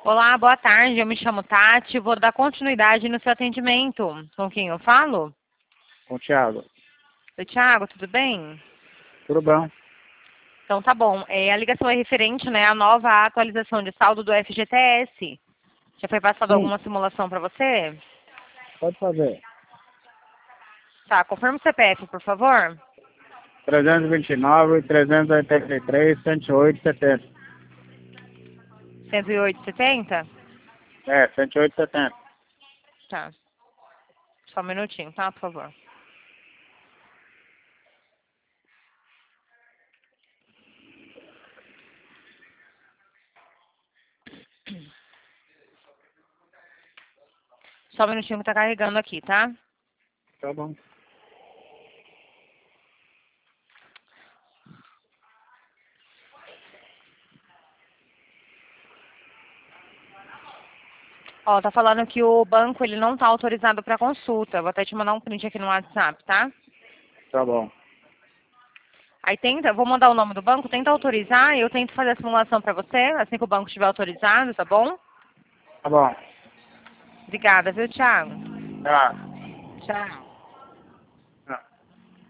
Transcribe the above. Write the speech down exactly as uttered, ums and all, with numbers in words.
Olá, boa tarde. Eu me chamo Tati. Vou dar continuidade no seu atendimento. Com quem eu falo? Com o Thiago. Oi, Thiago, tudo bem? Tudo bom? Então tá bom. É, a ligação é referente, né, à nova atualização de saldo do F G T S. Já foi passada Sim, alguma simulação para você? pode fazer. Tá, confirma o C P F, por favor. trezentos e vinte e nove, trezentos e oitenta e três, cento e oito, setenta. cento e oito e setenta? É, cento e oito, setenta. Tá. Só um minutinho, tá, por favor. Só um minutinho que tá carregando aqui, tá? Tá bom. Ó, tá falando que o banco ele não tá autorizado para consulta. Vou até te mandar um print aqui no WhatsApp, tá? Tá bom. Aí tenta, vou mandar o nome do banco, tenta autorizar e eu tento fazer a simulação para você, assim que o banco estiver autorizado, tá bom? Tá bom. Obrigada, viu, Thiago? Tá. Tchau.